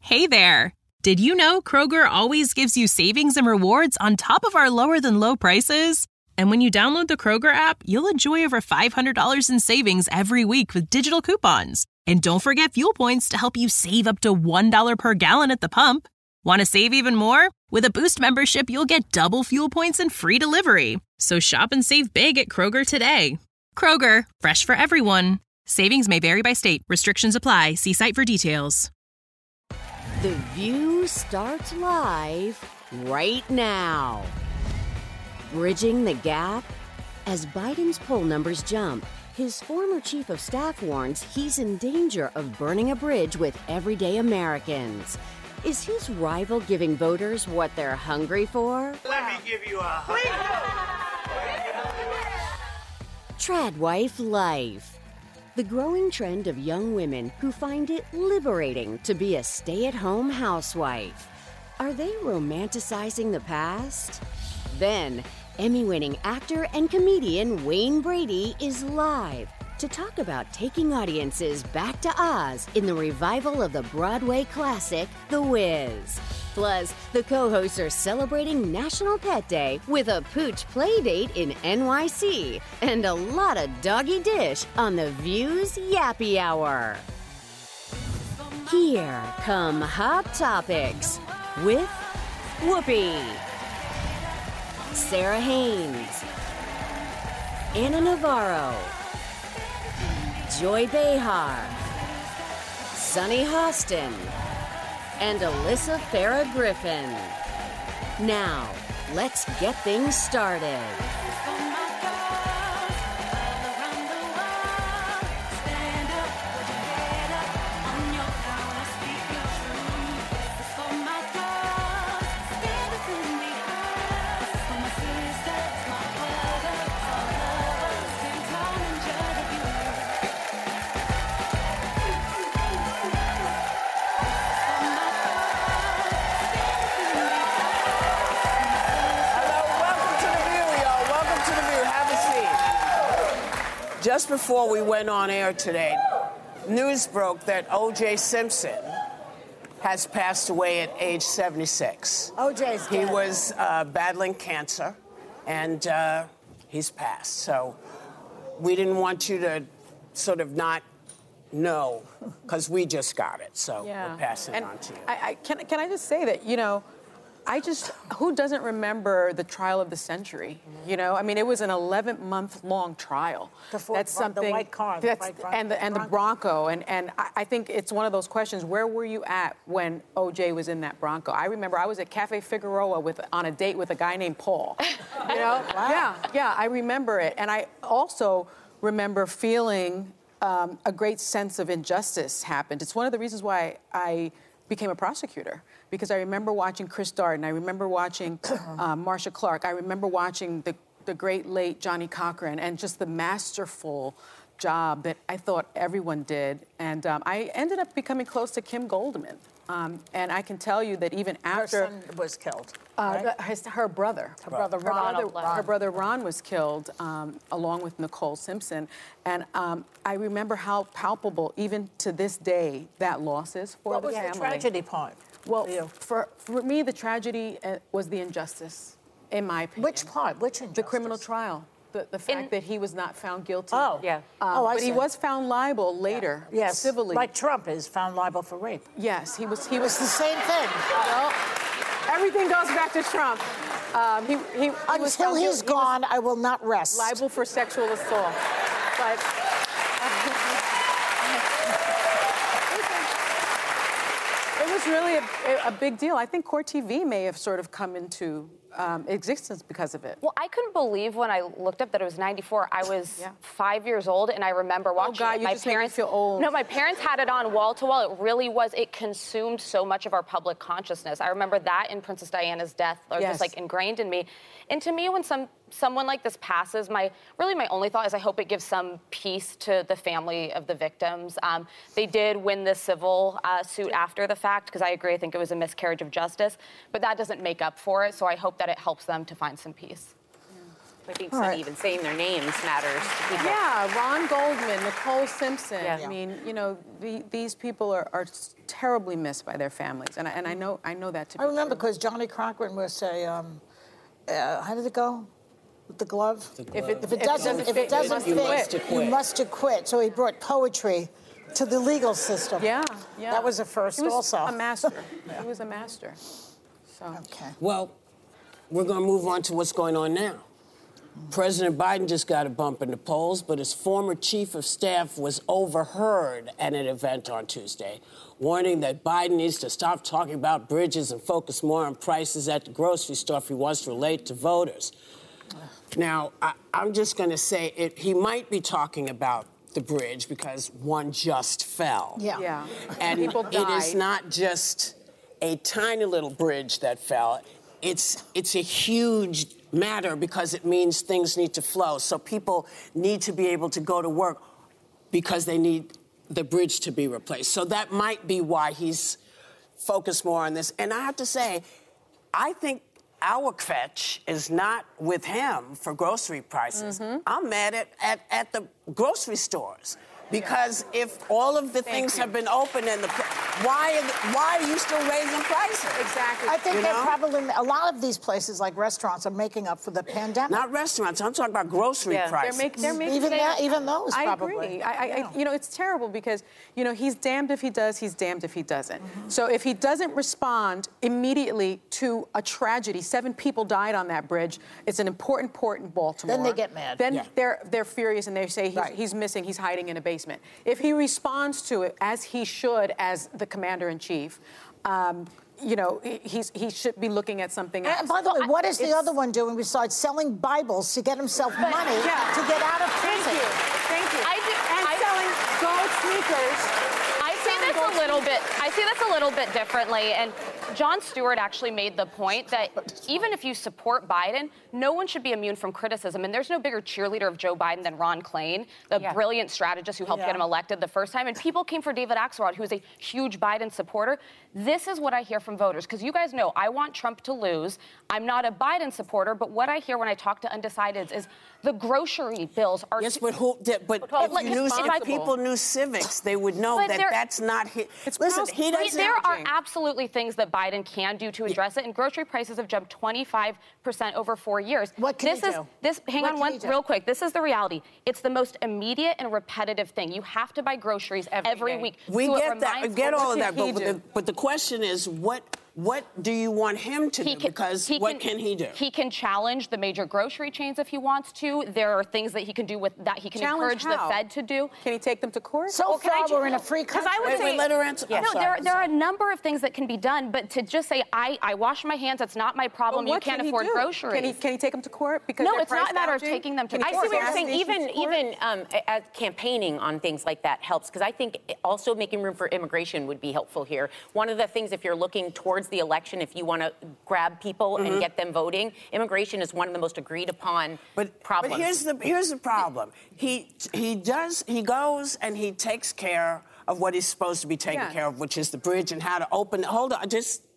Hey there! Did you know Kroger always gives you savings and rewards on top of our lower-than-low prices? And when you download the Kroger app, you'll enjoy over $500 in savings every week with digital coupons. And don't forget fuel points to help you save up to $1 per gallon at the pump. Want to save even more? With a Boost membership, you'll get double fuel points and free delivery. So shop and save big at Kroger today. Kroger, fresh for everyone. Savings may vary by state. Restrictions apply. See site for details. The View starts live right now. Bridging the gap? As Biden's poll numbers jump, his former chief of staff warns he's in danger of burning a bridge with everyday Americans. Is his rival giving voters what they're hungry for? Let me give you a hug. Tradwife life. The growing trend of young women who find it liberating to be a stay-at-home housewife. Are they romanticizing the past? Then, Emmy-winning actor and comedian Wayne Brady is live to talk about taking audiences back to Oz in the revival of the Broadway classic, The Wiz. Plus, the co-hosts are celebrating National Pet Day with a pooch play date in NYC and a lot of doggy dish on The View's Yappy Hour. Here come Hot Topics with Whoopi, Sarah Haynes, Anna Navarro, Joy Behar, Sunny Hostin, and Alyssa Farah Griffin. Now, let's get things started. Just before we went on air today, news broke that O.J. Simpson has passed away at age 76. O.J.'s dead. He was battling cancer, and he's passed. So we didn't want you to sort of not know, because we just got it. So we're passing it on to you. Can I just say that, who doesn't remember the trial of the century? I mean, it was an 11-month-long trial. The white car, and the Bronco, and I think it's one of those questions. Where were you at when O.J. was in that Bronco? I remember I was at Cafe Figueroa on a date with a guy named Paul. Wow. Yeah, I remember it, and I also remember feeling a great sense of injustice happened. It's one of the reasons why I became a prosecutor, because I remember watching Chris Darden, I remember watching Marcia Clark, I remember watching the great late Johnny Cochran, and just the masterful job that I thought everyone did. And I ended up becoming close to Kim Goldman. And I can tell you that even after... Her son was killed, right? Her brother. Her brother Ron was killed, along with Nicole Simpson. And I remember how palpable, even to this day, that loss is for the family. What was the tragedy part? Well, for me, the tragedy was the injustice, in my opinion. Which part? Which injustice? The criminal trial. The fact that he was not found guilty. Oh, yeah. But he was found liable later, civilly. Like Trump is found liable for rape. Yes, he was the same thing. Well, everything goes back to Trump. He Until he's gone, I will not rest. Liable for sexual assault. But it was really a big deal. I think Court TV may have sort of come into existence because of it. Well, I couldn't believe when I looked up that it was 94. I was 5 years old, and I remember watching it. Oh, God, my parents feel old. No, my parents had it on wall to wall. It really was. It consumed so much of our public consciousness. I remember that in Princess Diana's death, just like ingrained in me. And to me, when someone like this passes, my only thought is I hope it gives some peace to the family of the victims. They did win the civil suit after the fact, because I agree, I think it was a miscarriage of justice, but that doesn't make up for it, so I hope that it helps them to find some peace. I think even saying their names matters to people. Yeah, Ron Goldman, Nicole Simpson. Yeah. I mean, you know, these people are terribly missed by their families, and I know that to be I remember true. because Johnny Cochran would say, how did it go? With the glove? If it doesn't fit, you must quit. So he brought poetry to the legal system. Yeah. That was a first he was also. a master. He was a master. So. Okay. Well, we're going to move on to what's going on now. President Biden just got a bump in the polls, but his former chief of staff was overheard at an event on Tuesday, warning that Biden needs to stop talking about bridges and focus more on prices at the grocery store if he wants to relate to voters. Now, I'm just going to say he might be talking about the bridge because one just fell. Yeah. And People it is died. not just a tiny little bridge that fell. It's a huge matter because it means things need to flow. So people need to be able to go to work because they need the bridge to be replaced. So that might be why he's focused more on this. And I have to say, I think our kvetch is not with him for grocery prices. Mm-hmm. I'm mad at the grocery stores. Because if all of the things have been open and why are you still raising prices? Exactly. I think they're probably, a lot of these places like restaurants are making up for the pandemic. Not restaurants, I'm talking about grocery prices. They're making even those I probably. agree. You know, it's terrible because, you know, he's damned if he does, he's damned if he doesn't. Mm-hmm. So if he doesn't respond immediately to a tragedy, 7 people died on that bridge, it's an important port in Baltimore. Then they get mad. Then they're furious and they say he's missing, he's hiding in a basement. If he responds to it as he should as the commander-in-chief, you know, he should be looking at something else. And by the way, what is the other one doing besides selling Bibles to get himself money to get out of prison? Thank you. I'm selling gold sneakers. I see this a little bit differently, and Jon Stewart actually made the point that even if you support Biden, no one should be immune from criticism. And there's no bigger cheerleader of Joe Biden than Ron Klain, the brilliant strategist who helped get him elected the first time. And people came for David Axelrod, who is a huge Biden supporter. This is what I hear from voters, because you guys know I want Trump to lose. I'm not a Biden supporter, but what I hear when I talk to undecideds is the grocery bills are... Yes, but if people knew civics, they would know that's not his... Listen, he doesn't... There are absolutely things that Biden can do to address it, and grocery prices have jumped 25% over 4 years. What can he do? Hang on real quick. This is the reality. It's the most immediate and repetitive thing. You have to buy groceries every week. We get that. I get all of that. But the question is, what do you want him to do? Because what can he do? He can challenge the major grocery chains if he wants to. There are things that he can do with that. He can encourage the Fed to do. Can he take them to court? So far, we're in a free country. Wait, let her answer. No, there are a number of things that can be done, but to just say, I wash my hands, it's not my problem, you can't afford groceries. Can he take them to court? Because no, it's not a matter of taking them to court. I see what you're saying. Even as campaigning on things like that helps, because I think also making room for immigration would be helpful here. One of the things, if you're looking towards the election, if you want to grab people and get them voting, immigration is one of the most agreed upon problems. But here's the problem. He goes and he takes care of what he's supposed to be taking care of, which is the bridge and how to open. Hold on,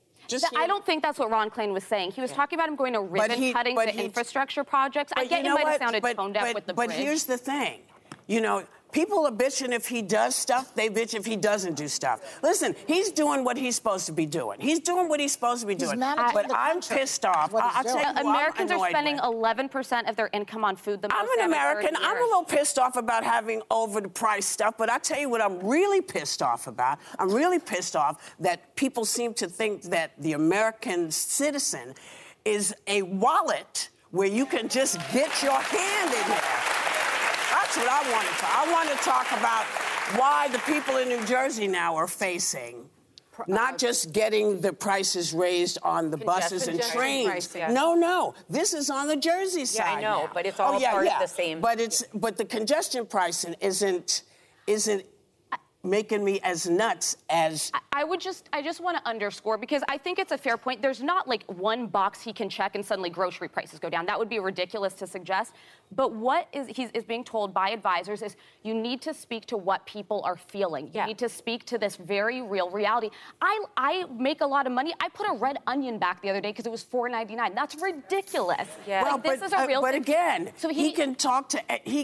I don't think that's what Ron Klain was saying. He was talking about him going to ribbon-cutting the infrastructure projects. I get you might have sounded toned up with the bridge. But here's the thing. You know, people are bitching if he does stuff. They bitch if he doesn't do stuff. Listen, he's doing what he's supposed to be doing. He's doing what he's supposed to be doing. But I'm pissed off. I'll tell you Americans are spending 11% of their income on food. I'm an American. I'm a little pissed off about having over-the-priced stuff, but I'll tell you what I'm really pissed off about. I'm really pissed off that people seem to think that the American citizen is a wallet where you can just get your hand in there. That's what I want to talk. I want to talk about why the people in New Jersey now are facing not just getting the prices raised on the buses and trains. No. This is on the Jersey side. Yeah, I know, now. but it's all part of the same. But the congestion pricing isn't. making me as nuts as... I just want to underscore, because I think it's a fair point. There's not like one box he can check and suddenly grocery prices go down. That would be ridiculous to suggest. But what is being told by advisors is you need to speak to what people are feeling. You need to speak to this very real reality. I make a lot of money. I put a red onion back the other day because it was $4.99. That's ridiculous. Yeah. Well, this is a real but thing. Again, so he can talk to... He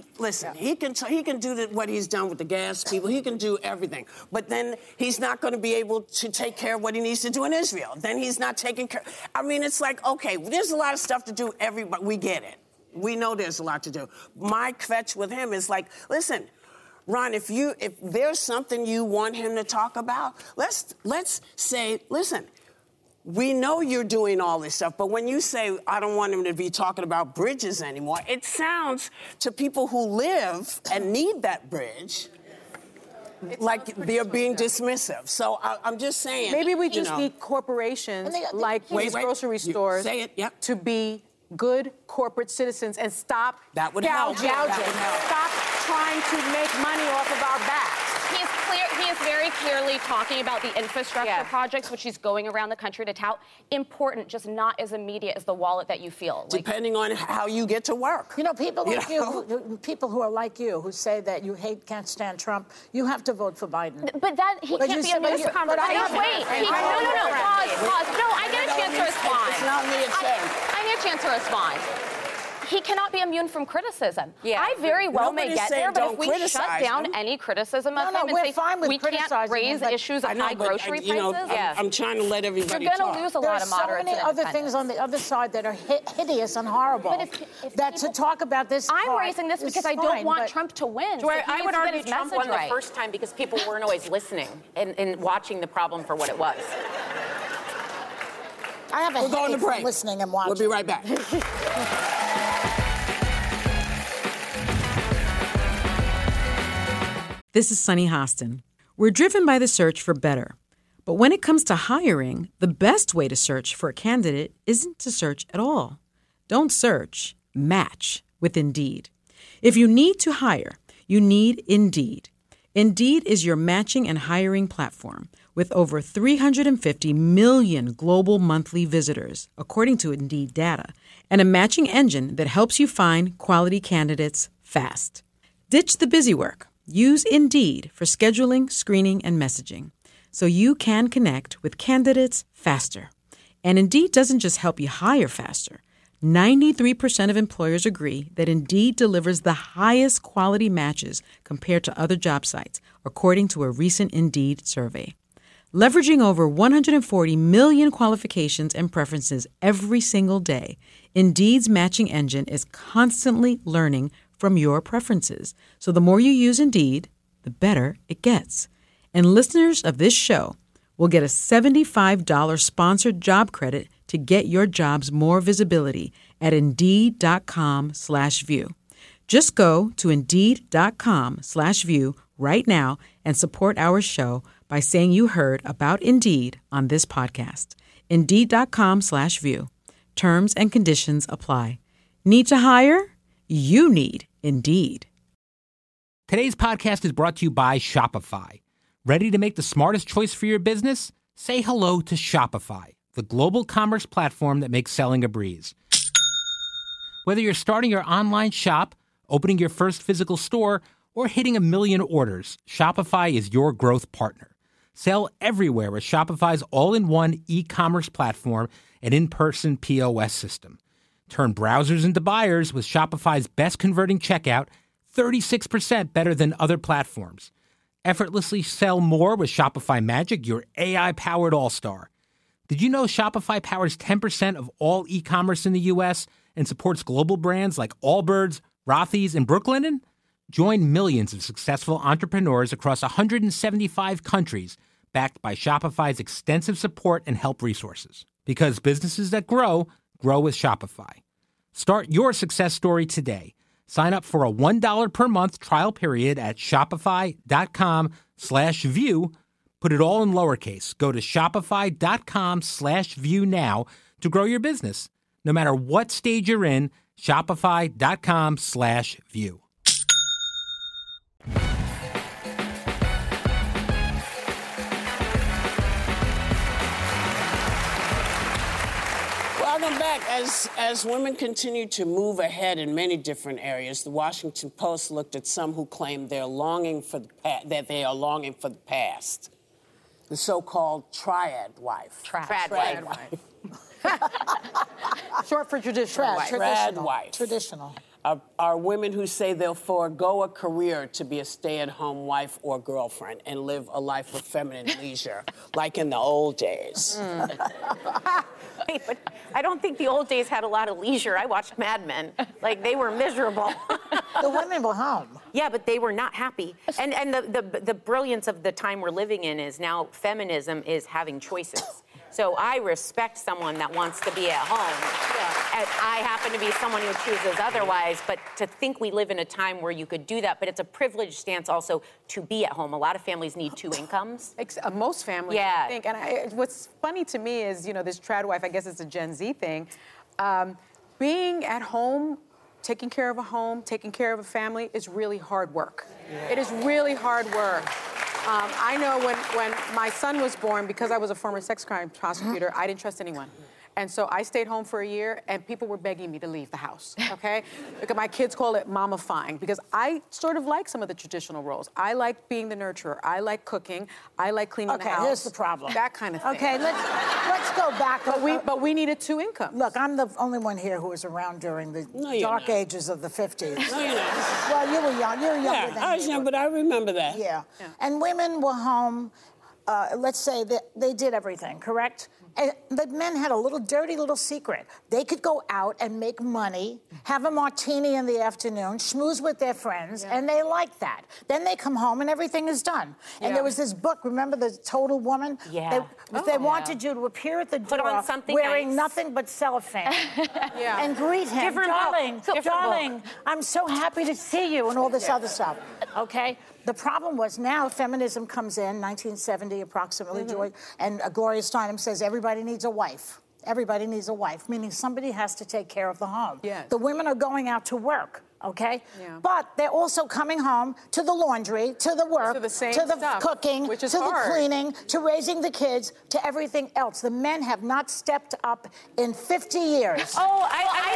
can do what he's done with the gas people. He can do everything. But then he's not going to be able to take care of what he needs to do in Israel. Then he's not taking care... I mean, it's like, okay, there's a lot of stuff to do. Everybody, we get it. We know there's a lot to do. My fetch with him is like, listen, Ron, if there's something you want him to talk about, let's say, listen, we know you're doing all this stuff, but when you say, I don't want him to be talking about bridges anymore, it sounds to people who live and need that bridge like they're being dismissive. So I'm just saying. Maybe we just need corporations like these grocery stores to be good corporate citizens and stop gouging. Stop trying to make money off of our backs. He is very clearly talking about the infrastructure projects, which he's going around the country to tout. Important, just not as immediate as the wallet that you feel. Depending on how you get to work. You know, people like you, people who are like you, who say that you can't stand Trump, you have to vote for Biden. But that, he can't be in this conversation. Wait, no, pause. No, I get a chance to respond. It's not me, it's him. I get a chance to respond. He cannot be immune from criticism. I very well may get there, but if we shut down any criticism of him and say we can't raise issues of high grocery prices, I'm trying to let everybody talk. You're going to lose a lot of moderates. There's so many other things on the other side that are hideous and horrible. But to talk about this, I'm raising this because I don't want Trump to win. I would argue Trump won the first time because people weren't always listening and watching the problem for what it was. I have a headache from listening and watching. We'll be right back. This is Sunny Hostin. We're driven by the search for better. But when it comes to hiring, the best way to search for a candidate isn't to search at all. Don't search, match with Indeed. If you need to hire, you need Indeed. Indeed is your matching and hiring platform with over 350 million global monthly visitors, according to Indeed data, and a matching engine that helps you find quality candidates fast. Ditch the busy work. Use Indeed for scheduling, screening, and messaging so you can connect with candidates faster. And Indeed doesn't just help you hire faster. 93% of employers agree that Indeed delivers the highest quality matches compared to other job sites, according to a recent Indeed survey. Leveraging over 140 million qualifications and preferences every single day, Indeed's matching engine is constantly learning from your preferences. So the more you use Indeed, the better it gets. And listeners of this show will get a $75 sponsored job credit to get your jobs more visibility at Indeed.com/view. Just go to Indeed.com/view right now and support our show by saying you heard about Indeed on this podcast. Indeed.com/view. Terms and conditions apply. Need to hire? You need Indeed. Today's podcast is brought to you by Shopify. Ready to make the smartest choice for your business? Say hello to Shopify, the global commerce platform that makes selling a breeze. Whether you're starting your online shop, opening your first physical store, or hitting 1 million orders, Shopify is your growth partner. Sell everywhere with Shopify's all-in-one e-commerce platform and in-person POS system. Turn browsers into buyers with Shopify's best-converting checkout, 36% better than other platforms. Effortlessly sell more with Shopify Magic, your AI-powered all-star. Did you know Shopify powers 10% of all e-commerce in the U.S. and supports global brands like Allbirds, Rothy's, and Brooklinen? Join millions of successful entrepreneurs across 175 countries, backed by Shopify's extensive support and help resources. Because businesses that grow with Shopify. Start your success story today. Sign up for a $1 per month trial period at shopify.com/view. Put it all in lowercase. Go to shopify.com/view now to grow your business. No matter what stage you're in, shopify.com/view. welcome back. As women continue to move ahead in many different areas, the Washington Post looked at some who claim that they are longing for the past. The so-called triad wife. Trad wife. Short for traditional wife. Trad wife. Traditional. Are women who say they'll forego a career to be a stay-at-home wife or girlfriend and live a life of feminine leisure, like in the old days. Wait, but I don't think the old days had a lot of leisure. I watched Mad Men. Like, they were miserable. The women were home. Yeah, but they were not happy. And the brilliance of the time we're living in is now feminism is having choices. So I respect someone that wants to be at home. Yeah. And I happen to be someone who chooses otherwise, but to think we live in a time where you could do that, but it's a privileged stance also to be at home. A lot of families need two incomes. Most families, yeah. I think. And what's funny to me is, this trad wife, I guess it's a Gen Z thing, being at home, taking care of a home, taking care of a family is really hard work. Yeah. It is really hard work. I know when my son was born, because I was a former sex crime prosecutor, I didn't trust anyone. And so I stayed home for a year, and people were begging me to leave the house, okay? Because my kids call it mamifying, because I sort of like some of the traditional roles. I like being the nurturer. I like cooking. I like cleaning the house. Okay, here's the problem. That kind of thing. Okay, let's go back. But we needed two incomes. Look, I'm the only one here who was around during the dark ages of the 50s. No, you're not. Well, you were young. You were younger than me. I was young, but I remember that. Yeah. And women were home. Let's say that they did everything, correct? And the men had a dirty little secret. They could go out and make money, have a martini in the afternoon, schmooze with their friends, and they liked that. Then they come home and everything is done. And there was this book, remember The Total Woman? Yeah. They wanted you to appear at the door on something wearing nice. nothing but cellophane and greet him. Darling, I'm so happy to see you, and all this other stuff, okay? The problem was now feminism comes in, 1970 approximately, Joy, and Gloria Steinem says everybody needs a wife. Everybody needs a wife, meaning somebody has to take care of the home. Yes. The women are going out to work, okay? Yeah. But they're also coming home to the laundry, to the work, to the stuff, cooking, which is to hard. the cleaning, to raising the kids, to everything else. The men have not stepped up in 50 years. Oh,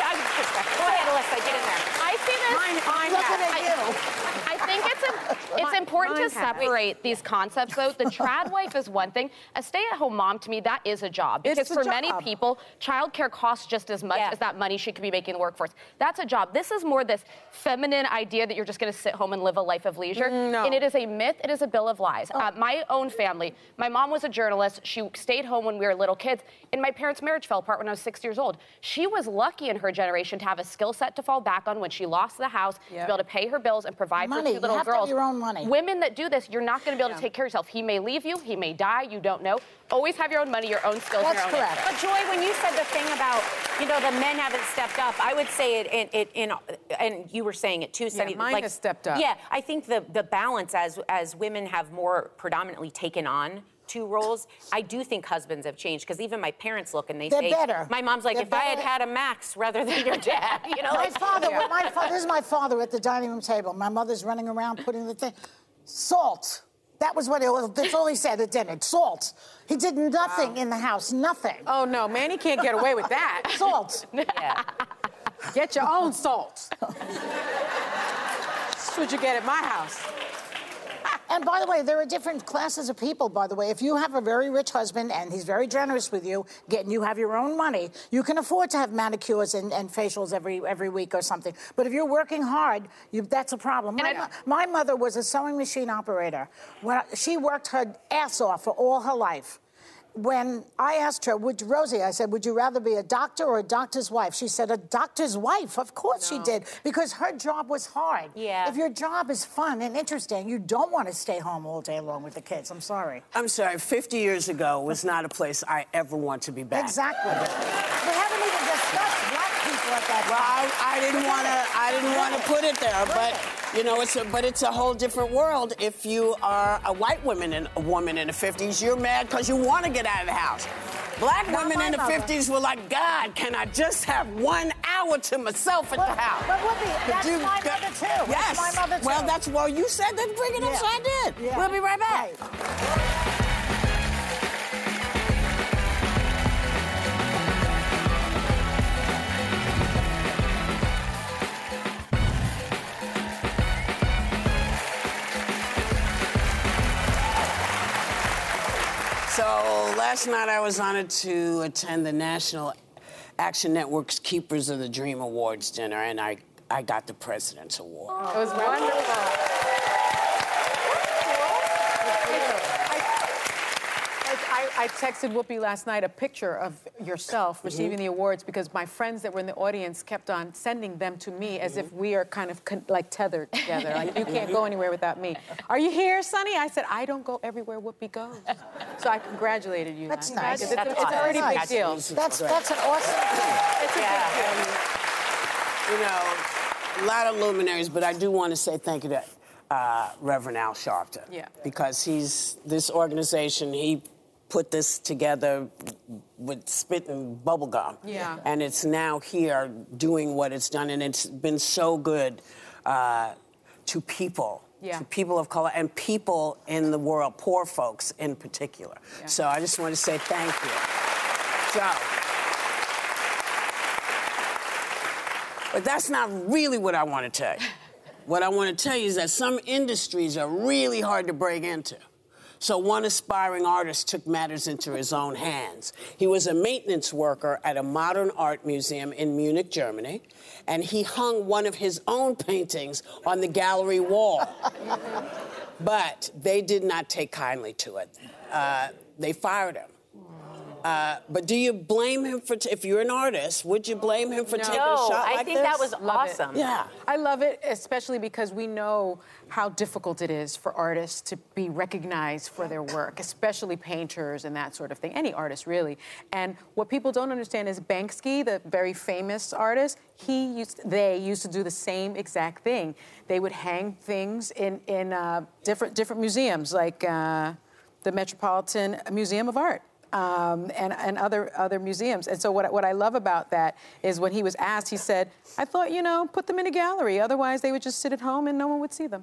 go ahead, Alyssa, get in there. I see this. I'm looking at you. I think it's important to separate these concepts, though. The trad wife is one thing. A stay-at-home mom, to me, that is a job. Because for many people, childcare costs just as much as that money she could be making in the workforce. That's a job. This is more this feminine idea that you're just going to sit home and live a life of leisure. No. And it is a myth. It is a bill of lies. My own family, my mom was a journalist. She stayed home when we were little kids. And my parents' marriage fell apart when I was 6 years old. She was lucky in her generation to have a skill set to fall back on when she lost the house, to be able to pay her bills and provide for two little girls. You have to have your own money. Women that do this, you're not going to be able to take care of yourself. He may leave you. He may die. You don't know. Always have your own money, your own skills, That's your own. correct. But Joy, when you said the thing about, the men haven't stepped up, I would say and you were saying it too, Sunny. Yeah, mine has stepped up. Yeah, I think the balance as women have more predominantly taken on two roles, I do think husbands have changed, because even my parents look and They're say, better. My mom's like, if I had had a Max rather than your dad, My father, this is my father at the dining room table. My mother's running around putting the thing. Salt. That was what that's all he said at dinner. Salt. He did nothing in the house. Nothing. Oh, no, Manny can't get away with that. Salt. Yeah. Get your own salt. That's what you get at my house. And by the way, there are different classes of people, by the way. If you have a very rich husband and he's very generous with you, you have your own money, you can afford to have manicures and facials every week or something. But if you're working hard, that's a problem. My mother was a sewing machine operator. She worked her ass off for all her life. When I asked her, Rosie, I said, would you rather be a doctor or a doctor's wife? She said, a doctor's wife. Of course she did, because her job was hard. Yeah. If your job is fun and interesting, you don't want to stay home all day long with the kids. I'm sorry. I'm sorry. 50 years ago was not a place I ever want to be back. Exactly. We haven't even discussed black people at that time. Well, I didn't want to put it there, but it's a whole different world. If you are a white woman in the 50s, you're mad because you want to get out of the house. Black women in the 50s were like, God, can I just have 1 hour to myself at the house? But that's my mother too. Yes. That's my mother too. Well, you said that, bring it up, so I did. Yeah. We'll be right back. last night I was honored to attend the National Action Network's Keepers of the Dream Awards dinner, and I got the President's Award. It was wonderful. I texted Whoopi last night a picture of yourself receiving the awards because my friends that were in the audience kept on sending them to me as if we are kind of like tethered together. Like, you can't go anywhere without me. Are you here, Sonny? I said, I don't go everywhere Whoopi goes. So I congratulated you. That's nice. It's a pretty big deal. That's an awesome thing. It's a big deal. You know, a lot of luminaries, but I do want to say thank you to Reverend Al Sharpton. Yeah. Because this organization, he put this together with spit and bubble gum. Yeah. And it's now here doing what it's done, and it's been so good to people. Yeah. To people of color and people in the world, poor folks in particular. Yeah. So I just want to say thank you. But that's not really what I want to tell you. What I want to tell you is that some industries are really hard to break into. So one aspiring artist took matters into his own hands. He was a maintenance worker at a modern art museum in Munich, Germany, and he hung one of his own paintings on the gallery wall. But they did not take kindly to it. They fired him. But do you blame him for, if you're an artist, would you blame him for taking a shot like this? I think that was awesome. Yeah. I love it, especially because we know how difficult it is for artists to be recognized for their work, especially painters and that sort of thing, any artist really. And what people don't understand is Banksy, the very famous artist, they used to do the same exact thing. They would hang things in different museums, like the Metropolitan Museum of Art. And other museums. And so what I love about that is when he was asked, he said, I thought, put them in a gallery. Otherwise, they would just sit at home and no one would see them.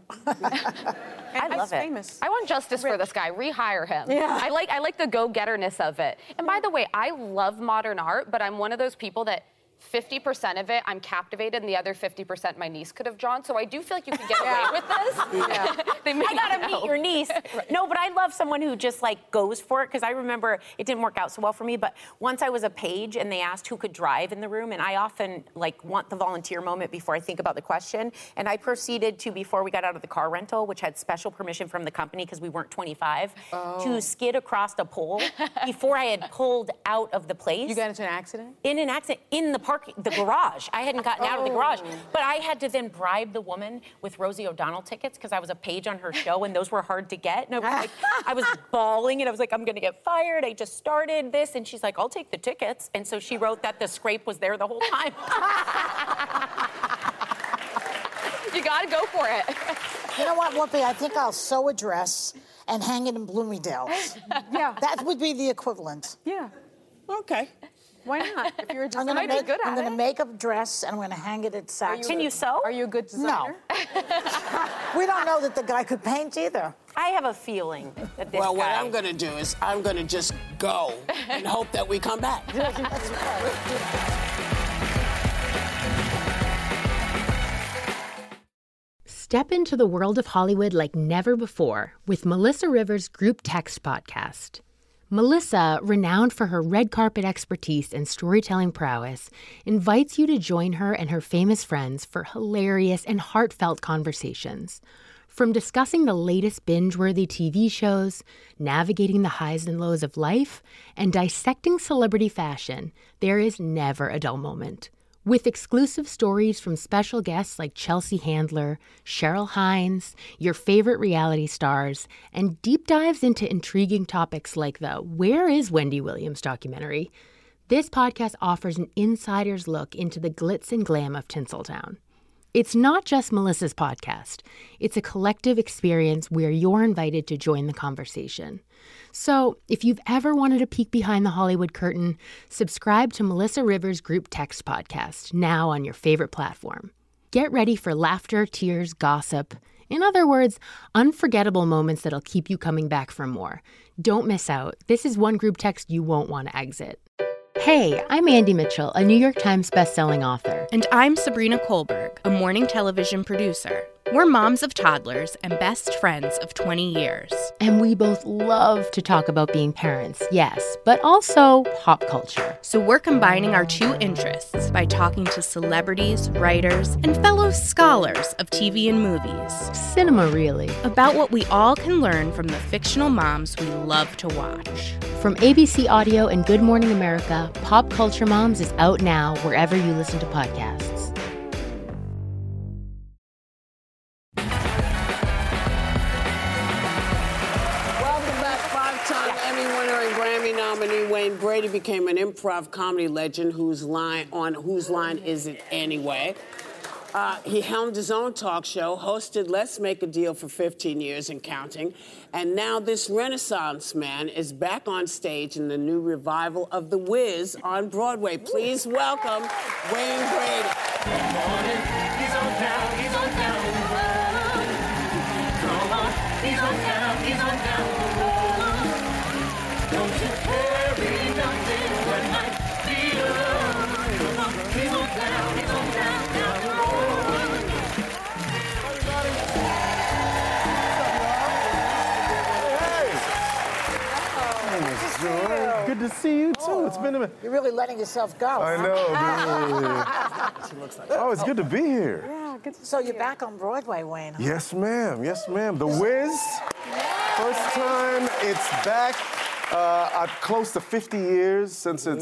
I love it. Famous. I want justice for this guy. Rehire him. Yeah. I like the go-getterness of it. And by the way, I love modern art, but I'm one of those people that 50% of it I'm captivated, and the other 50% my niece could have drawn. So I do feel like you could get away with this. Yeah. I gotta meet your niece. Right. No, but I love someone who just goes for it, because I remember it didn't work out so well for me, but once I was a page and they asked who could drive in the room, and I often want the volunteer moment before I think about the question, and I proceeded to, before we got out of the car rental, which had special permission from the company because we weren't 25, to skid across a pole before I had pulled out of the place. You got into an accident? In an accident in the garage. I hadn't gotten out of the garage. But I had to then bribe the woman with Rosie O'Donnell tickets because I was a page on her show and those were hard to get. And I was bawling and I was like, I'm going to get fired. I just started this. And she's like, I'll take the tickets. And so she wrote that the scrape was there the whole time. You got to go for it. You know what, Whoopi? I think I'll sew a dress and hang it in Bloomingdale's. Yeah. That would be the equivalent. Yeah. Okay. Why not? If you're a designer, I'm going to make a dress and I'm going to hang it at Saks. Can you sew? Are you a good designer? No. We don't know that the guy could paint either. I have a feeling that this Well, what guy... I'm going to do is I'm going to just go and hope that we come back. Step into the world of Hollywood like never before with Melissa Rivers' Group Text podcast. Melissa, renowned for her red carpet expertise and storytelling prowess, invites you to join her and her famous friends for hilarious and heartfelt conversations. From discussing the latest binge-worthy TV shows, navigating the highs and lows of life, and dissecting celebrity fashion, there is never a dull moment. With exclusive stories from special guests like Chelsea Handler, Cheryl Hines, your favorite reality stars, and deep dives into intriguing topics like the Where is Wendy Williams documentary, this podcast offers an insider's look into the glitz and glam of Tinseltown. It's not just Melissa's podcast. It's a collective experience where you're invited to join the conversation. So, if you've ever wanted a peek behind the Hollywood curtain, subscribe to Melissa Rivers' Group Text podcast, now on your favorite platform. Get ready for laughter, tears, gossip. In other words, unforgettable moments that'll keep you coming back for more. Don't miss out. This is one group text you won't want to exit. Hey, I'm Andy Mitchell, a New York Times bestselling author. And I'm Sabrina Kohlberg, a morning television producer. We're moms of toddlers and best friends of 20 years. And we both love to talk about being parents, yes, but also pop culture. So we're combining our two interests by talking to celebrities, writers, and fellow scholars of TV and movies. Cinema, really. About what we all can learn from the fictional moms we love to watch. From ABC Audio and Good Morning America, Pop Culture Moms is out now wherever you listen to podcasts. Nominee Wayne Brady became an improv comedy legend Whose Line Is It Anyway? He helmed his own talk show, hosted Let's Make a Deal for 15 years and counting, and now this Renaissance man is back on stage in the new revival of The Wiz on Broadway. Please welcome Wayne Brady. Good morning. He's on down. He's on down. Come on. He's on down. He's on down. Don't you carry nothing when I feel. Come on, he's on down, down the road. Hey! Good to see you too. It's been a minute. You're really letting yourself go. I know. Oh, it's good to be here. Yeah, good to see you. So you're back on Broadway, Wayne. Huh? Yes, ma'am. Yes, ma'am. The Wiz. First time it's back. Close to 50 years since it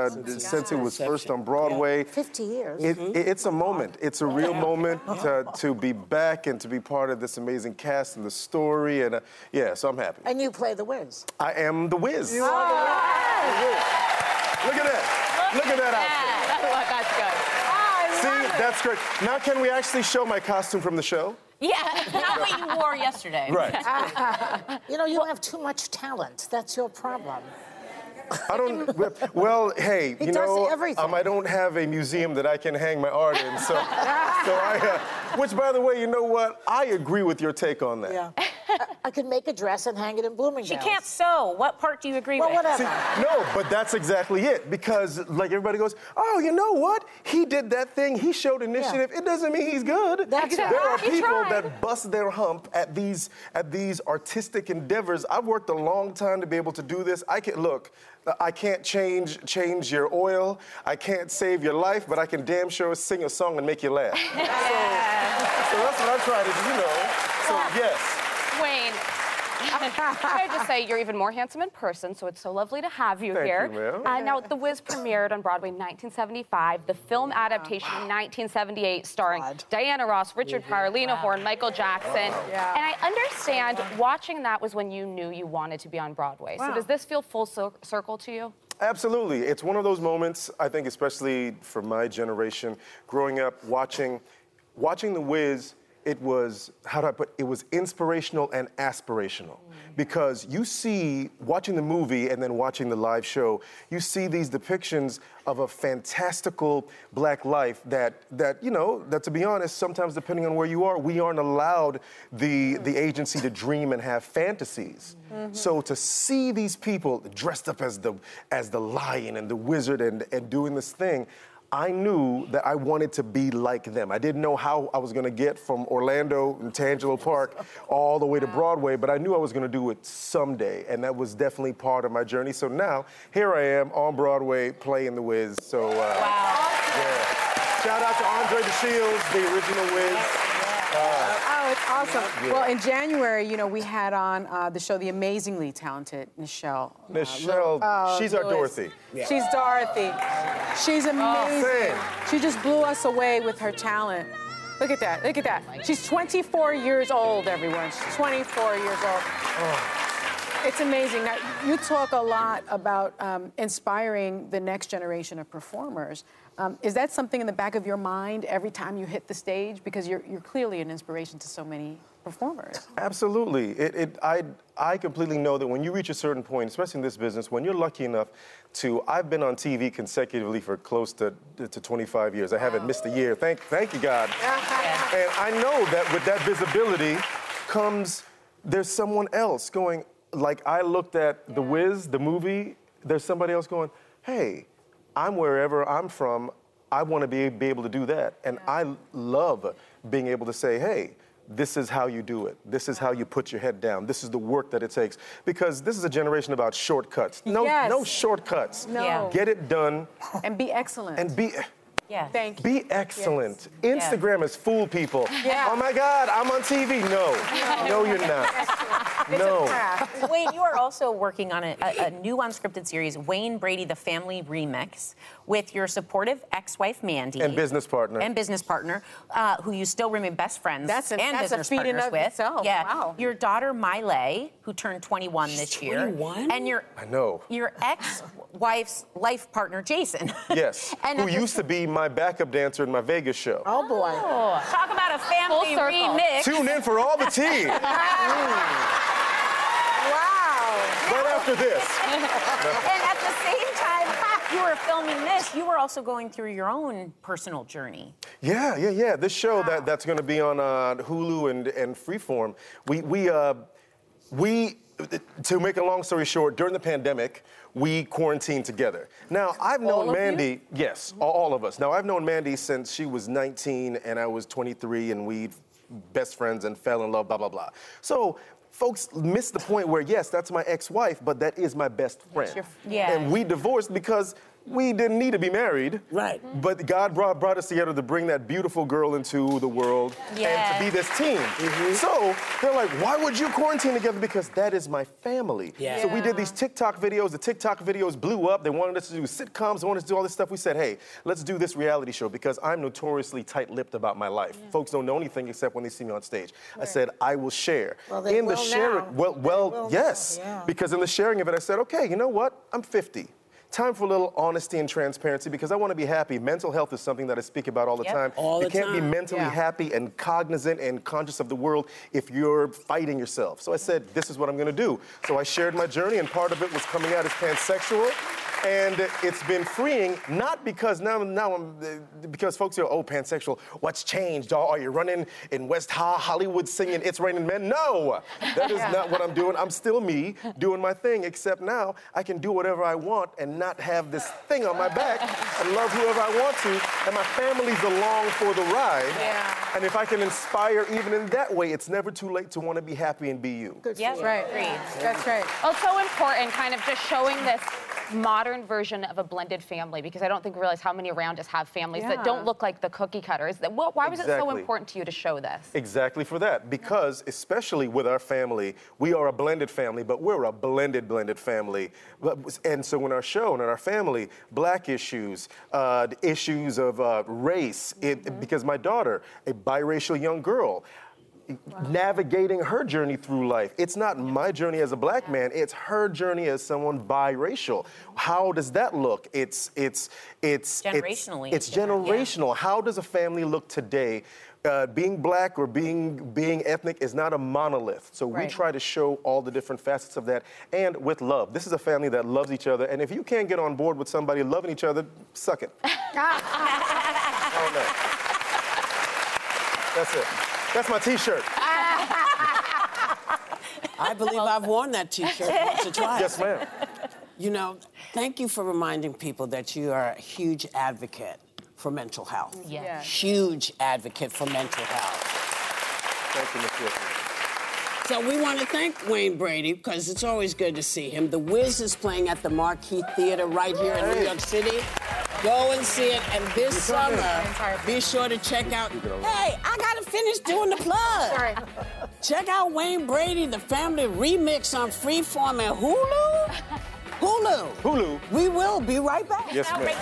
was first on Broadway. 50 years. It's a moment. It's a real moment to be back and to be part of this amazing cast and the story. And so I'm happy. And you play the Wiz. I am the Wiz. You are the Wiz. Look at that. Look at that outfit. That's good. See, that's great. Now can we actually show my costume from the show? Yeah, not what you wore yesterday. Right. You have too much talent. That's your problem. I don't. Well, hey, He does everything. I don't have a museum that I can hang my art in, so I. Which, by the way, you know what? I agree with your take on that. Yeah. I could make a dress and hang it in Bloomingdale's. She can't sew. What part do you agree with? Whatever. See, no, but that's exactly it. Because like everybody goes, oh, you know what? He did that thing. He showed initiative. Yeah. It doesn't mean he's good. That's there are people that bust their hump at these artistic endeavors. I've worked a long time to be able to do this. I can't change your oil. I can't save your life, but I can damn sure sing a song and make you laugh. So that's what I try to do, So yes. Wayne, I have to say you're even more handsome in person, so it's so lovely to have you here. Thank you, ma'am. Now, The Wiz premiered on Broadway in 1975. The film adaptation in 1978, starring Diana Ross, Richard Pryor, Lena Horne, Michael Jackson. Yeah. And I understand watching that was when you knew you wanted to be on Broadway. So does this feel full circle to you? Absolutely. It's one of those moments, I think, especially for my generation, growing up watching The Wiz. It was, it was inspirational and aspirational. Because you see, watching the movie and then watching the live show, you see these depictions of a fantastical black life that to be honest, sometimes depending on where you are, we aren't allowed the agency to dream and have fantasies. So to see these people dressed up as the lion and the wizard and doing this thing, I knew that I wanted to be like them. I didn't know how I was going to get from Orlando and Tangelo Park all the way to Broadway, but I knew I was going to do it someday, and that was definitely part of my journey. So now, here I am on Broadway playing The Wiz. So, yeah. Shout out to Andre DeShields, the original Wiz. It's awesome. Yeah. Well, in January, we had on the show the amazingly talented Nichelle. She's our Dorothy. Yeah. She's Dorothy. She's amazing. She just blew us away with her talent. Look at that. Look at that. She's 24 years old, everyone. She's 24 years old. It's amazing. Now, you talk a lot about inspiring the next generation of performers. Is that something in the back of your mind every time you hit the stage? Because you're clearly an inspiration to so many performers. Absolutely. I completely know that when you reach a certain point, especially in this business, when you're lucky enough I've been on TV consecutively for close to 25 years. I haven't missed a year. Thank you, God. And I know that with that visibility comes, there's someone else going, like I looked at The Wiz, the movie, there's somebody else going, hey, I'm wherever I'm from, I want to be able to do that. And I love being able to say, hey, this is how you do it. This is how you put your head down. This is the work that it takes. Because this is a generation about shortcuts. No shortcuts. No. Yeah. Get it done. And be excellent. And be... Yeah. Thank you. Be excellent. Yes. Instagram has fooled people. Yeah. Oh my God, I'm on TV. No, you're not. No. Wayne, you are also working on a new unscripted series, Wayne Brady, The Family Remix, with your supportive ex-wife, Mandy. And business partner. Who you still remain best friends That's a business feat in partners of with. itself. Yeah. Wow. Your daughter, Miley, who turned 21 this year. 21? And your I know. Your ex-wife's life partner, Jason. Yes. Who used to be my backup dancer in my Vegas show. Oh, boy. Talk about a family remix. Tune in for all the tea. Wow. Right after this. And at the same time you were filming this, you were also going through your own personal journey. Yeah. This show that's going to be on Hulu and Freeform. We, to make a long story short, during the pandemic, we quarantined together. Now, I've known Mandy, yes, all of us. Now, I've known Mandy since she was 19 and I was 23, and we best friends and fell in love, blah, blah, blah. So folks miss the point where, yes, that's my ex-wife, but that is my best friend. And we divorced because we didn't need to be married. Right. But God brought us together to bring that beautiful girl into the world and to be this team. So they're like, why would you quarantine together? Because that is my family. So we did these TikTok videos. The TikTok videos blew up. They wanted us to do sitcoms. They wanted us to do all this stuff. We said, hey, let's do this reality show because I'm notoriously tight-lipped about my life. Folks don't know anything except when they see me on stage. I said, I will share. Well, they will now. Yes. Yeah. Because in the sharing of it, I said, okay, you know what? I'm 50. Time for a little honesty and transparency because I want to be happy. Mental health is something that I speak about all the time. You can't be mentally happy and cognizant and conscious of the world if you're fighting yourself. So I said, this is what I'm going to do. So I shared my journey, and part of it was coming out as pansexual. And it's been freeing, not because because folks are, oh, pansexual, what's changed? Are you running in West Hollywood singing It's Raining Men? No, that is not what I'm doing. I'm still me doing my thing, except now I can do whatever I want and not have this thing on my back and love whoever I want to. And my family's along for the ride. And if I can inspire even in that way, it's never too late to want to be happy and be you. That's right. That's right. Well, it's so important, kind of just showing this modern version of a blended family, because I don't think we realize how many around us have families that don't look like the cookie cutters. Why was it so important to you to show this? Exactly for that, because especially with our family, we are a blended family, but we're a blended family. And so in our show and in our family, Black issues, issues of race, because my daughter, a biracial young girl, navigating her journey through life. It's not my journey as a Black man, it's her journey as someone biracial. How does that look? It's generationally. It's generational. How does a family look today? Being Black or being ethnic is not a monolith. So we try to show all the different facets of that, and with love. This is a family that loves each other, and if you can't get on board with somebody loving each other, suck it. Oh, no. That's it. That's my T-shirt. I believe I've worn that T-shirt once or twice. Yes, ma'am. You know, thank you for reminding people that you are a huge advocate for mental health. Huge advocate for mental health. Thank you, Ms. Wilson. So we want to thank Wayne Brady, because it's always good to see him. The Wiz is playing at the Marquee Theater right here in New York City. Go and see it. And this summer, be sure to check out... Hey, I got to finish doing the plug. Sorry. Check out Wayne Brady, The Family Remix on Freeform and Hulu. Hulu. We will be right back. Yes, ma'am.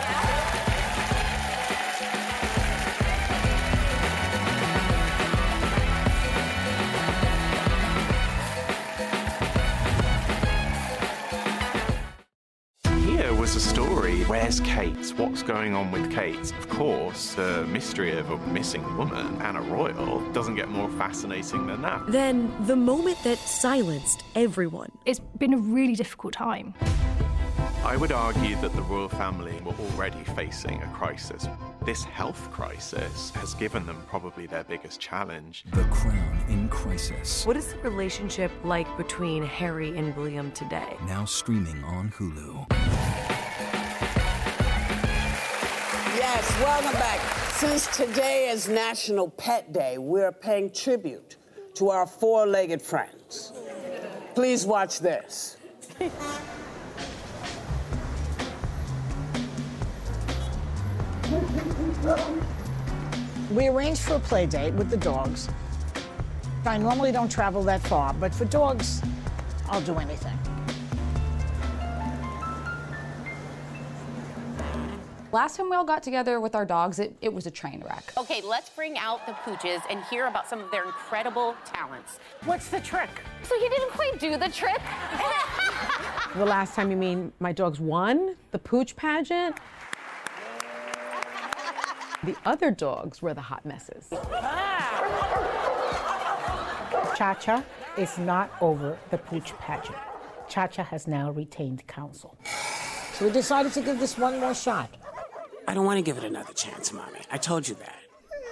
Was a story. Where's Kate? What's going on with Kate? Of course, the mystery of a missing woman, Anna Royal, doesn't get more fascinating than that. Then the moment that silenced everyone. It's been a really difficult time. I would argue that the royal family were already facing a crisis. This health crisis has given them probably their biggest challenge. The Crown in Crisis. What is the relationship like between Harry and William today? Now streaming on Hulu. Yes, welcome back. Since today is National Pet Day, we're paying tribute to our four-legged friends. Please watch this. We arranged for a play date with the dogs. I normally don't travel that far, but for dogs, I'll do anything. Last time we all got together with our dogs, it was a train wreck. Okay, let's bring out the pooches and hear about some of their incredible talents. What's the trick? So he didn't quite do the trick. The last time, you mean my dogs won the pooch pageant? The other dogs were the hot messes. Cha-Cha is not over the pooch pageant. Cha-Cha has now retained counsel. So we decided to give this one more shot. I don't want to give it another chance, Mommy. I told you that.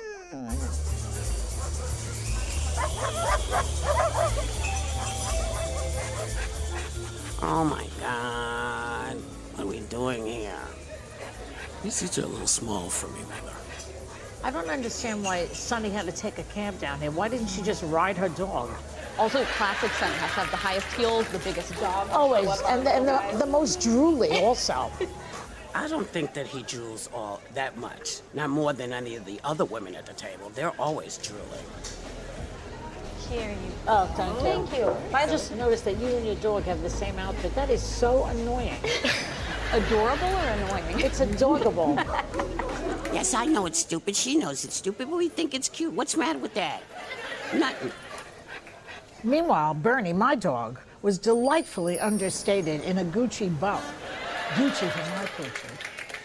Oh, my God. What are we doing here? These seats are a little small for me, Mother. I don't understand why Sunny had to take a cab down here. Why didn't she just ride her dog? Also, classic Sunny has to have the highest heels, the biggest dog. Always, and the most drooly also. I don't think that he drools all that much. Not more than any of the other women at the table. They're always drooling. Here you. Oh, thank you. I just noticed that you and your dog have the same outfit. That is so annoying. Adorable or annoying? It's adorable. Yes, I know it's stupid. She knows it's stupid, but we think it's cute. What's the matter with that? Nothing. Meanwhile, Bernie, my dog, was delightfully understated in a Gucci bow. Gucci for my Gucci.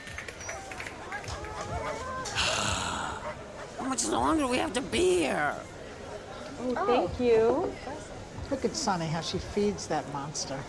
How much longer do we have to be here? Oh, thank you. Look at Sunny, how she feeds that monster.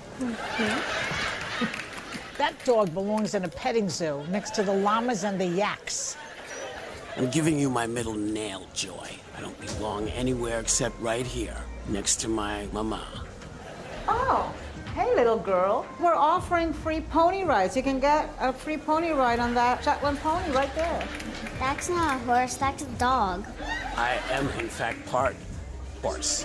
That dog belongs in a petting zoo next to the llamas and the yaks. I'm giving you my middle nail, Joy. I don't belong anywhere except right here, next to my mama. Oh, hey, little girl. We're offering free pony rides. You can get a free pony ride on that Shetland pony right there. That's not a horse, that's a dog. I am, in fact, part horse.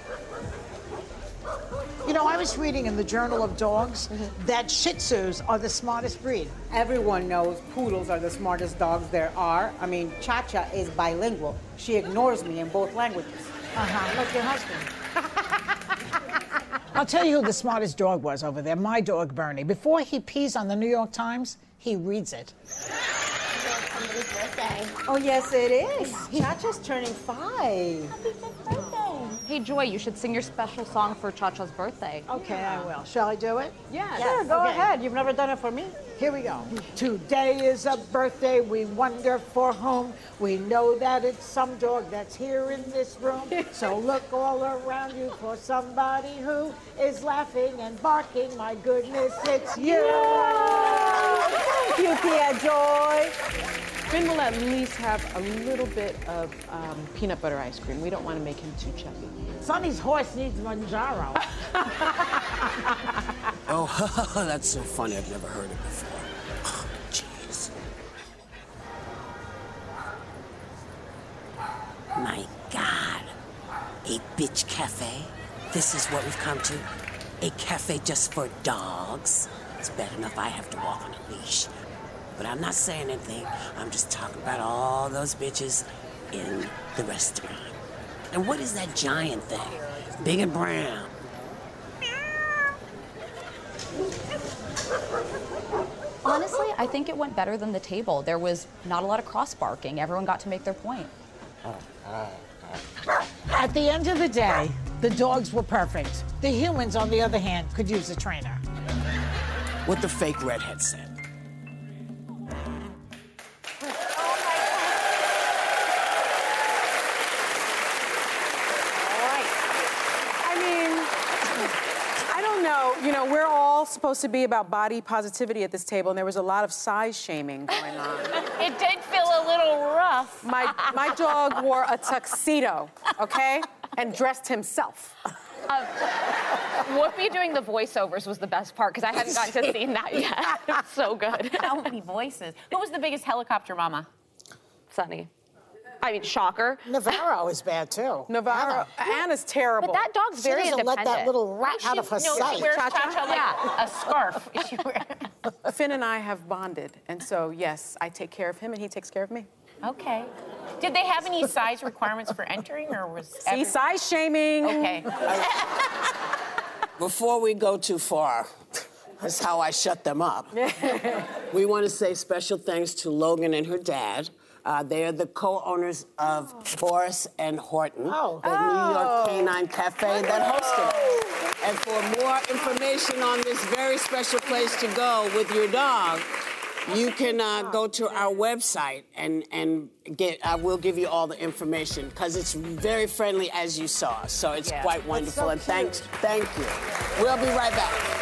You know, I was reading in the Journal of Dogs that Shih Tzus are the smartest breed. Everyone knows poodles are the smartest dogs there are. I mean, Cha-Cha is bilingual. She ignores me in both languages. Like your husband. I'll tell you who the smartest dog was over there, my dog, Bernie. Before he pees on the New York Times, he reads it. Somebody's birthday. Oh, yes, it is. Cha-Cha's turning 5. Happy 5th birthday. Hey, Joy, you should sing your special song for Cha-Cha's birthday. Okay, I will. Shall I do it? Yeah, sure, go ahead. You've never done it for me. Here we go. Today is a birthday, we wonder for whom. We know that it's some dog that's here in this room. So look all around you for somebody who is laughing and barking. My goodness, it's you. Thank you, Tia Joy. Finn will at least have a little bit of peanut butter ice cream. We don't want to make him too chubby. Sonny's horse needs Manjaro. Oh, that's so funny. I've never heard it before. Oh, jeez. My God. A bitch cafe? This is what we've come to? A cafe just for dogs? It's bad enough I have to walk on a leash. But I'm not saying anything. I'm just talking about all those bitches in the restaurant. And what is that giant thing? Big and brown. Honestly, I think it went better than the table. There was not a lot of cross-barking. Everyone got to make their point. At the end of the day, the dogs were perfect. The humans, on the other hand, could use a trainer. What the fake redhead said. You know, we're all supposed to be about body positivity at this table, and there was a lot of size shaming going on. It did feel a little rough. My dog wore a tuxedo, okay? And dressed himself. Whoopi doing the voiceovers was the best part, because I hadn't gotten to see that yet. It's so good. How many voices? Who was the biggest helicopter mama? Sonny. I mean, shocker. Navarro is bad, too. Anna's terrible. But that dog's very She doesn't independent. let that little rat out of her sight. She wears Cha-Cha like a scarf. She wears. Finn and I have bonded, and so, yes, I take care of him, and he takes care of me. Okay. Did they have any size requirements for entering, or was size shaming? Okay. Before we go too far, that's how I shut them up. We want to say special thanks to Logan and her dad. They are the co-owners of Horace and Horton, the New York Canine Cafe that hosted it. And for more information on this very special place to go with your dog, you can go to our website and get. We'll give you all the information because it's very friendly, as you saw. So it's quite wonderful. So and thank you. We'll be right back.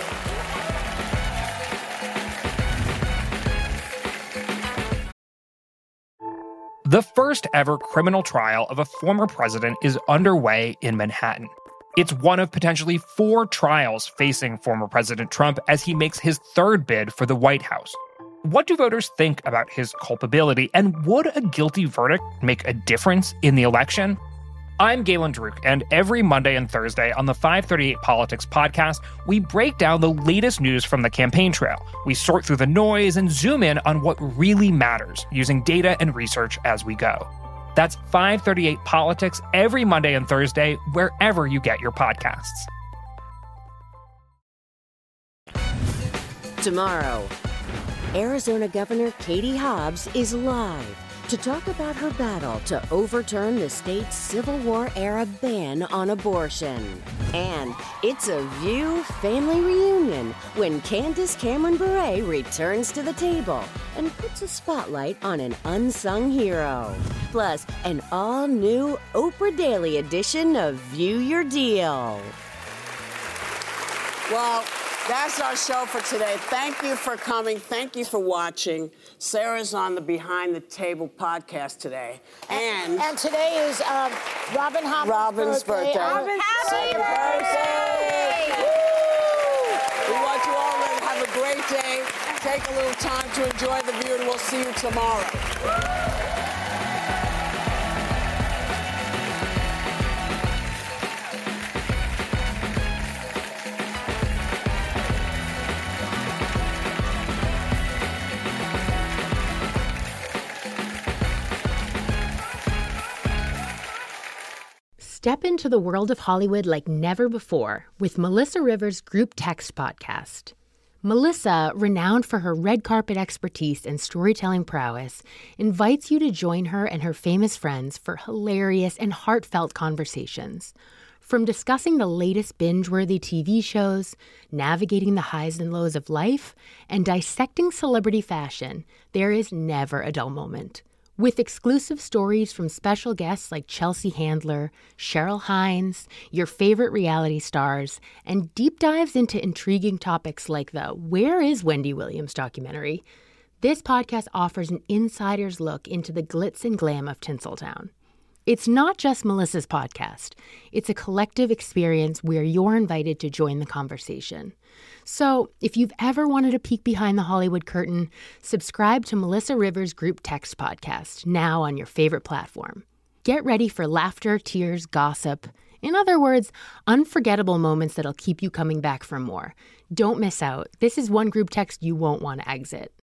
The first ever criminal trial of a former president is underway in Manhattan. It's one of potentially 4 trials facing former President Trump as he makes his third bid for the White House. What do voters think about his culpability, and would a guilty verdict make a difference in the election? I'm Galen Druk, and every Monday and Thursday on the 538 Politics podcast, we break down the latest news from the campaign trail. We sort through the noise and zoom in on what really matters, using data and research as we go. That's 538 Politics every Monday and Thursday, wherever you get your podcasts. Tomorrow, Arizona Governor Katie Hobbs is live to talk about her battle to overturn the state's Civil War-era ban on abortion. And it's a View family reunion when Candace Cameron Bure returns to the table and puts a spotlight on an unsung hero. Plus, an all-new Oprah Daily edition of View Your Deal. Well, that's our show for today. Thank you for coming. Thank you for watching. Sarah's on the Behind the Table podcast today. And today is Robin's birthday. Happy birthday! We want you all to have a great day. Take a little time to enjoy the view, and we'll see you tomorrow. Step into the world of Hollywood like never before with Melissa Rivers' Group Text podcast. Melissa, renowned for her red carpet expertise and storytelling prowess, invites you to join her and her famous friends for hilarious and heartfelt conversations. From discussing the latest binge-worthy TV shows, navigating the highs and lows of life, and dissecting celebrity fashion, there is never a dull moment. With exclusive stories from special guests like Chelsea Handler, Cheryl Hines, your favorite reality stars, and deep dives into intriguing topics like the Where is Wendy Williams documentary, this podcast offers an insider's look into the glitz and glam of Tinseltown. It's not just Melissa's podcast. It's a collective experience where you're invited to join the conversation. So if you've ever wanted a peek behind the Hollywood curtain, subscribe to Melissa Rivers' Group Text podcast, now on your favorite platform. Get ready for laughter, tears, gossip. In other words, unforgettable moments that'll keep you coming back for more. Don't miss out. This is one group text you won't want to exit.